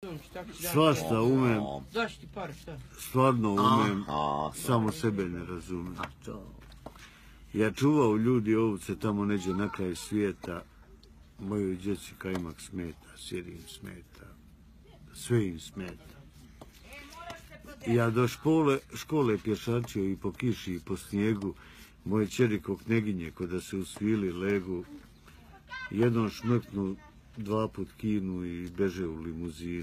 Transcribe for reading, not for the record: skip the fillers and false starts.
Svašta umem. Zašto ti par, šta? Stvarno umem, samo sebe ne razumem. Ja čuvao ljudi ovce tamo neđe na kraju svijeta. Mojoj djeci kajmak smeta, sir im smeta, sve im smeta. Ja do škole pješačio i po kiši i po snijegu, moje čeri ko kneginje ko da se usvili legu, jednom šmrknu, dva put kinu i beže u limuzinu.